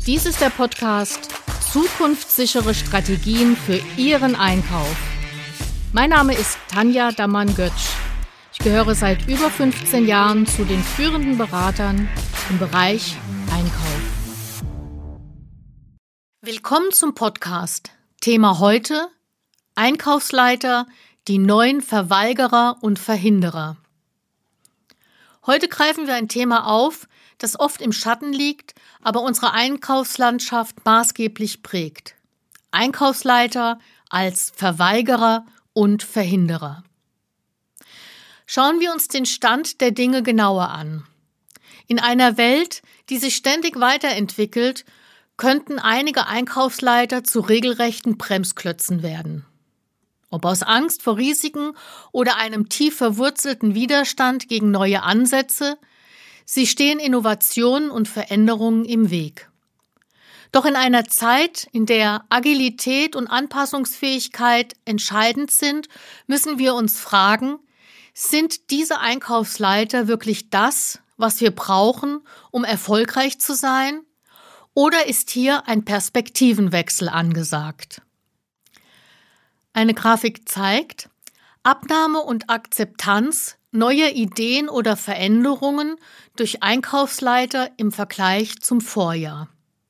Dies ist der Podcast Zukunftssichere Strategien für Ihren Einkauf. Mein Name ist Tanja Dammann-Götsch. Ich gehöre seit über 15 Jahren zu den führenden Beratern im Bereich Einkauf. Willkommen zum Podcast. Thema heute: Einkaufsleiter, die neuen Verweigerer und Verhinderer. Heute greifen wir ein Thema auf, das oft im Schatten liegt, aber unsere Einkaufslandschaft maßgeblich prägt. Einkaufsleiter als Verweigerer und Verhinderer. Schauen wir uns den Stand der Dinge genauer an. In einer Welt, die sich ständig weiterentwickelt, könnten einige Einkaufsleiter zu regelrechten Bremsklötzen werden. Ob aus Angst vor Risiken oder einem tief verwurzelten Widerstand gegen neue Ansätze, sie stehen Innovationen und Veränderungen im Weg. Doch in einer Zeit, in der Agilität und Anpassungsfähigkeit entscheidend sind, müssen wir uns fragen, sind diese Einkaufsleiter wirklich das, was wir brauchen, um erfolgreich zu sein? Oder ist hier ein Perspektivenwechsel angesagt? Eine Grafik zeigt Abnahme und Akzeptanz neuer Ideen oder Veränderungen durch Einkaufsleiter im Vergleich zum Vorjahr.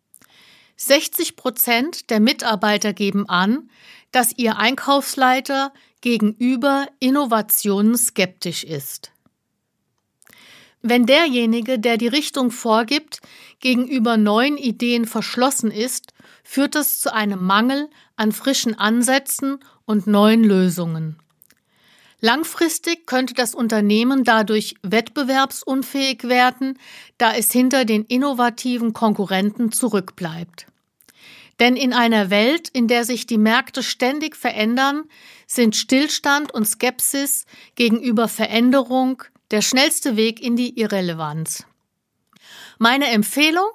60% der Mitarbeiter geben an, dass ihr Einkaufsleiter gegenüber Innovationen skeptisch ist. Wenn derjenige, der die Richtung vorgibt, gegenüber neuen Ideen verschlossen ist, führt das zu einem Mangel an frischen Ansätzen und neuen Lösungen. Langfristig könnte das Unternehmen dadurch wettbewerbsunfähig werden, da es hinter den innovativen Konkurrenten zurückbleibt. Denn in einer Welt, in der sich die Märkte ständig verändern, sind Stillstand und Skepsis gegenüber Veränderung der schnellste Weg in die Irrelevanz. Meine Empfehlung: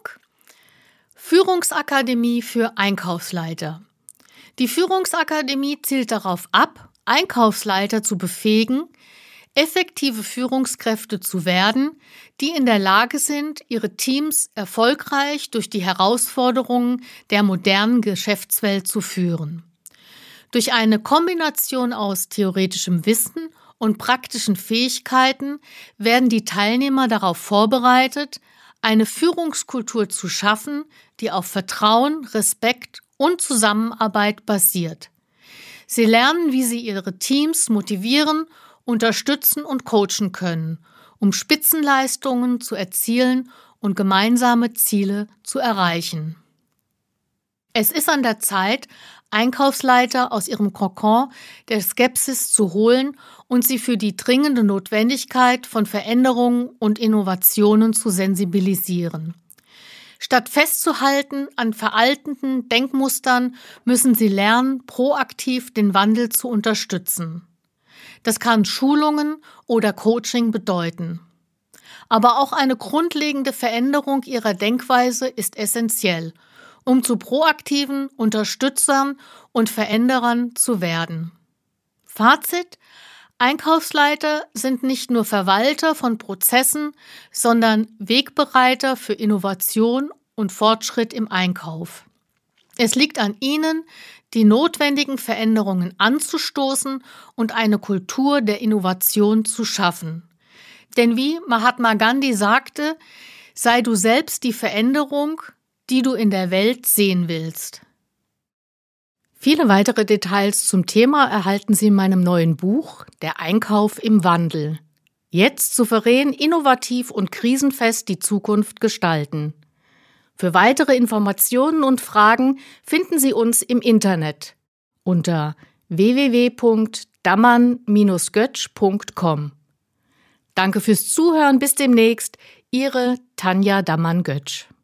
Führungsakademie für Einkaufsleiter. Die Führungsakademie zielt darauf ab, Einkaufsleiter zu befähigen, effektive Führungskräfte zu werden, die in der Lage sind, ihre Teams erfolgreich durch die Herausforderungen der modernen Geschäftswelt zu führen. Durch eine Kombination aus theoretischem Wissen und praktischen Fähigkeiten werden die Teilnehmer darauf vorbereitet, eine Führungskultur zu schaffen, die auf Vertrauen, Respekt und Zusammenarbeit basiert. Sie lernen, wie sie ihre Teams motivieren, unterstützen und coachen können, um Spitzenleistungen zu erzielen und gemeinsame Ziele zu erreichen. Es ist an der Zeit, Einkaufsleiter aus ihrem Kokon der Skepsis zu holen und sie für die dringende Notwendigkeit von Veränderungen und Innovationen zu sensibilisieren. Statt festzuhalten an veralteten Denkmustern, müssen sie lernen, proaktiv den Wandel zu unterstützen. Das kann Schulungen oder Coaching bedeuten. Aber auch eine grundlegende Veränderung ihrer Denkweise ist essentiell, um zu proaktiven Unterstützern und Veränderern zu werden. Fazit: Einkaufsleiter sind nicht nur Verwalter von Prozessen, sondern Wegbereiter für Innovation und Fortschritt im Einkauf. Es liegt an ihnen, die notwendigen Veränderungen anzustoßen und eine Kultur der Innovation zu schaffen. Denn wie Mahatma Gandhi sagte, sei du selbst die Veränderung, die du in der Welt sehen willst. Viele weitere Details zum Thema erhalten Sie in meinem neuen Buch Der Einkauf im Wandel. Jetzt souverän, innovativ und krisenfest die Zukunft gestalten. Für weitere Informationen und Fragen finden Sie uns im Internet unter www.dammann-götsch.com. Danke fürs Zuhören, bis demnächst, Ihre Tanja Dammann-Götsch.